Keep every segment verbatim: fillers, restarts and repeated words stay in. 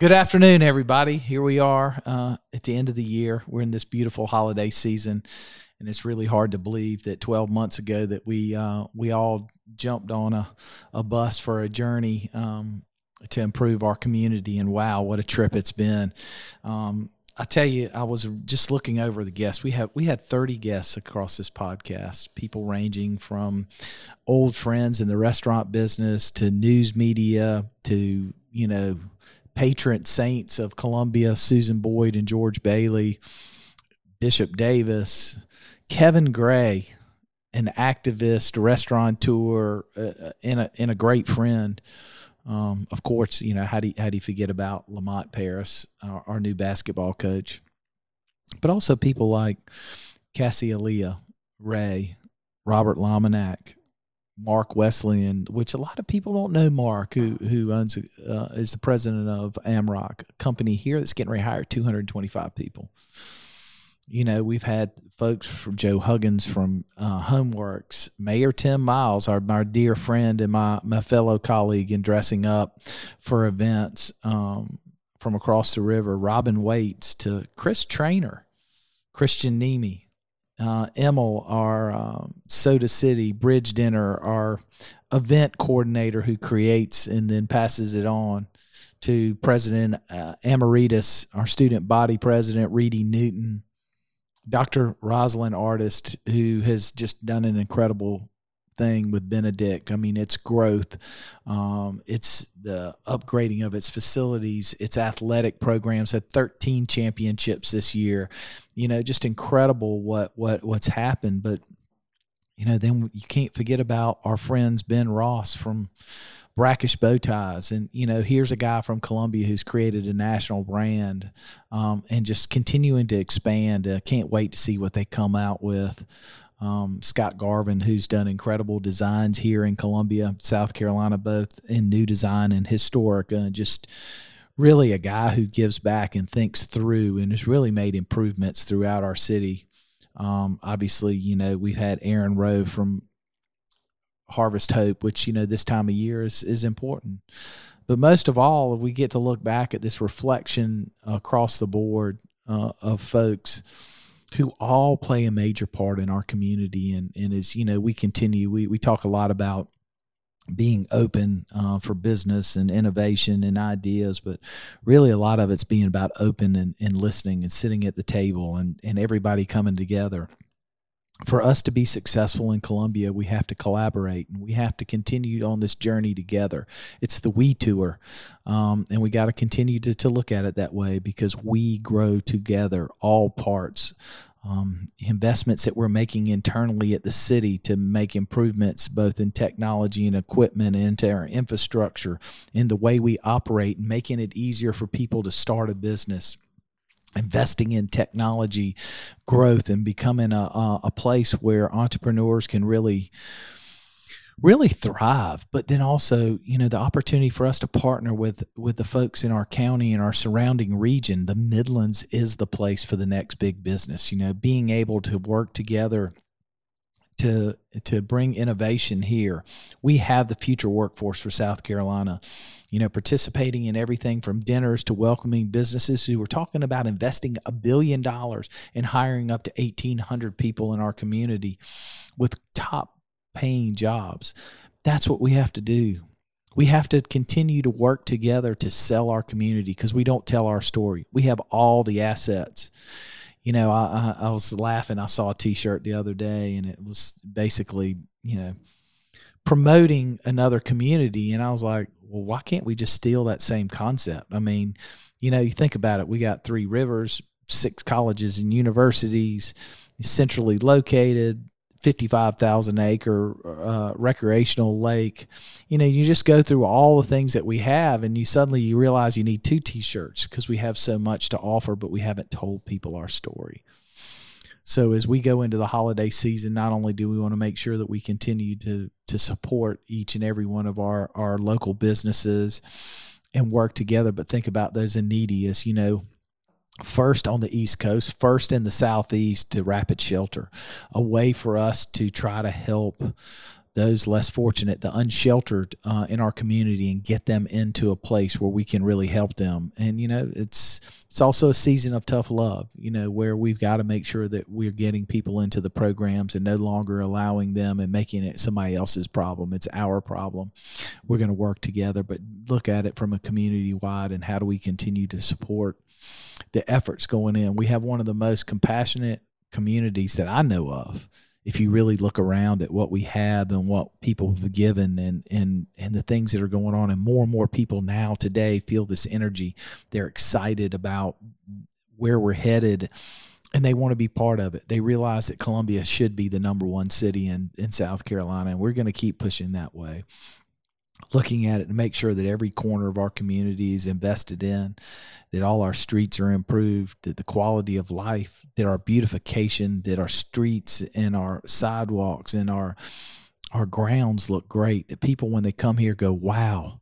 Good afternoon, everybody. Here we are uh, at the end of the year. We're in this beautiful holiday season, and it's really hard to believe that twelve months ago that we uh, we all jumped on a, a bus for a journey um, to improve our community. And wow, what a trip it's been! Um, I tell you, I was just looking over the guests. We have we had thirty guests across this podcast. People ranging from old friends in the restaurant business to news media to you know. patron saints of Columbia, Susan Boyd and George Bailey, Bishop Davis, Kevin Gray, an activist, restaurateur, uh, and a and a great friend. Um, of course, you know how do you, how do you forget about Lamont Paris, our, our new basketball coach, but also people like Cassie Aaliyah, Ray, Robert Lominack, Mark Wesleyan, which a lot of people don't know. Mark, who who owns uh, is the president of Amrock, a company here that's getting ready to hire two hundred twenty-five people. You know, we've had folks from Joe Huggins from uh, Homeworks, Mayor Tim Miles, our our dear friend and my my fellow colleague in dressing up for events um, from across the river, Robin Waits, to Chris Trainer, Christian Nemi. Uh, Emil, our um, Soda City Bridge Dinner, our event coordinator who creates and then passes it on to President uh, Emeritus, our student body president, Reedy Newton, Doctor Rosalind Artist, who has just done an incredible thing with Benedict. I mean, it's growth. Um, it's the upgrading of its facilities, its athletic programs, had thirteen championships this year. You know, just incredible what, what, what's happened. But, you know, then you can't forget about our friends, Ben Ross from Brackish Bow Ties. And, you know, here's a guy from Columbia who's created a national brand um, and just continuing to expand. I uh, can't wait to see what they come out with. Um, Scott Garvin, who's done incredible designs here in Columbia, South Carolina, both in new design and historic. Uh, just really a guy who gives back and thinks through and has really made improvements throughout our city. Um, obviously, you know, we've had Aaron Rowe from Harvest Hope, which, you know, this time of year is, is important. But most of all, we get to look back at this reflection across the board uh, of folks who all play a major part in our community. And, and as, you know, we continue, we, we talk a lot about being open uh, for business and innovation and ideas, but really a lot of it's being about open and, and listening and sitting at the table and, and everybody coming together. For us to be successful in Columbia, we have to collaborate and we have to continue on this journey together. It's the we tour, um, and we got to continue to, to look at it that way because we grow together, all parts. Um, investments that we're making internally at the city to make improvements both in technology and equipment and into our infrastructure, in the way we operate, and making it easier for people to start a business. Investing in technology growth and becoming a, a, a place where entrepreneurs can really, really thrive. But then also, you know, the opportunity for us to partner with, with the folks in our county and our surrounding region. The Midlands is the place for the next big business, you know, being able to work together to to bring innovation here. We have the future workforce for South Carolina, you know, participating in everything from dinners to welcoming businesses who were talking about investing a billion dollars and hiring up to eighteen hundred people in our community with top paying jobs. That's what we have to do. We have to continue to work together to sell our community because we don't tell our story. We have all the assets. You know, I, I I was laughing. I saw a T-shirt the other day, and it was basically, you know, promoting another community. And I was like, well, why can't we just steal that same concept? I mean, you know, you think about it. We got three rivers, six colleges and universities, centrally located, fifty-five thousand acre uh, recreational lake. You know, you just go through all the things that we have, and you suddenly you realize you need two T-shirts because we have so much to offer, but we haven't told people our story. So as we go into the holiday season, not only do we want to make sure that we continue to to support each and every one of our, our local businesses and work together, but think about those in neediest, you know, first on the East Coast, first in the Southeast to Rapid Shelter, a way for us to try to help those less fortunate, the unsheltered uh, in our community, and get them into a place where we can really help them. And, you know, it's it's also a season of tough love, you know, where we've got to make sure that we're getting people into the programs and no longer allowing them and making it somebody else's problem. It's our problem. We're going to work together, but look at it from a community-wide, and how do we continue to support the efforts going in. We have one of the most compassionate communities that I know of. If you really look around at what we have and what people have given, and, and, and the things that are going on, and more and more people now today feel this energy. They're excited about where we're headed, and they want to be part of it. They realize that Columbia should be the number one city in, in South Carolina, and we're going to keep pushing that way. Looking at it to make sure that every corner of our community is invested in, that all our streets are improved, that the quality of life, that our beautification, that our streets and our sidewalks and our our grounds look great, that people, when they come here, go, wow,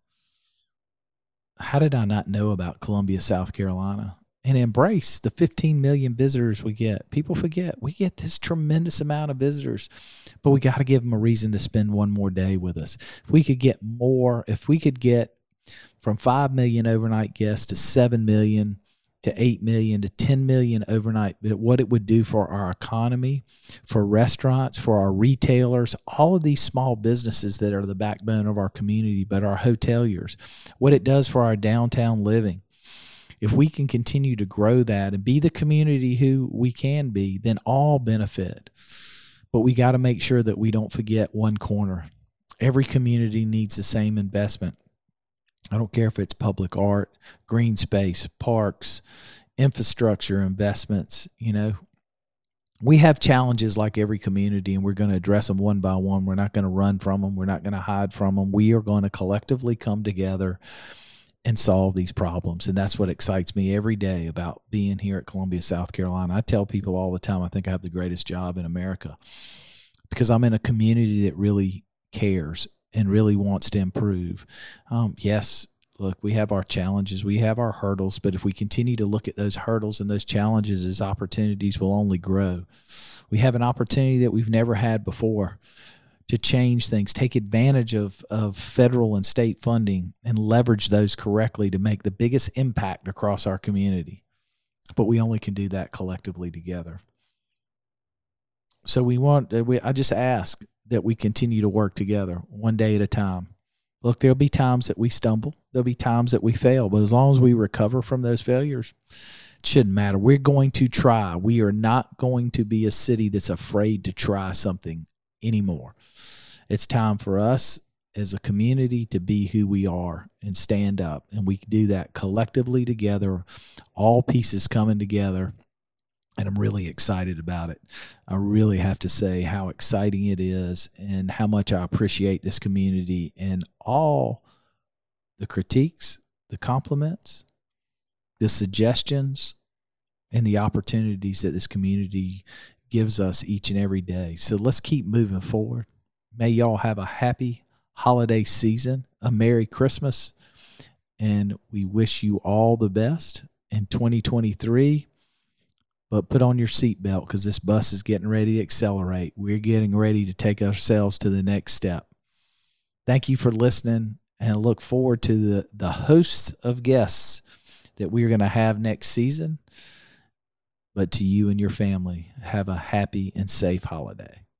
how did I not know about Columbia, South Carolina? And embrace the fifteen million visitors we get. People forget we get this tremendous amount of visitors, but we got to give them a reason to spend one more day with us. If we could get more, if we could get from five million overnight guests to seven million to eight million to ten million overnight, what it would do for our economy, for restaurants, for our retailers, all of these small businesses that are the backbone of our community, but our hoteliers, what it does for our downtown living. If we can continue to grow that and be the community who we can be, then all benefit. But we got to make sure that we don't forget one corner. Every community needs the same investment. I don't care if it's public art, green space, parks, infrastructure investments. You know, we have challenges like every community, and we're going to address them one by one. We're not going to run from them. We're not going to hide from them. We are going to collectively come together and solve these problems. And that's what excites me every day about being here at Columbia, South Carolina. I tell people all the time, I think I have the greatest job in America, because I'm in a community that really cares and really wants to improve. Um, yes, look, we have our challenges, we have our hurdles, but if we continue to look at those hurdles and those challenges as opportunities, will only grow. We have an opportunity that we've never had before to change things, take advantage of, of federal and state funding, and leverage those correctly to make the biggest impact across our community. But we only can do that collectively together. So we want, we, I just ask that we continue to work together one day at a time. Look, there'll be times that we stumble. There'll be times that we fail. But as long as we recover from those failures, it shouldn't matter. We're going to try. We are not going to be a city that's afraid to try something anymore. It's time for us as a community to be who we are and stand up. And we can do that collectively together, all pieces coming together. And I'm really excited about it. I really have to say how exciting it is and how much I appreciate this community and all the critiques, the compliments, the suggestions, and the opportunities that this community gives us each and every day. So let's keep moving forward. May y'all have a happy holiday season, a Merry Christmas, and we wish you all the best in twenty twenty-three. But put on your seatbelt, because this bus is getting ready to accelerate. We're getting ready to take ourselves to the next step. Thank you for listening, and I look forward to the, the hosts of guests that we're going to have next season. But to you and your family, have a happy and safe holiday.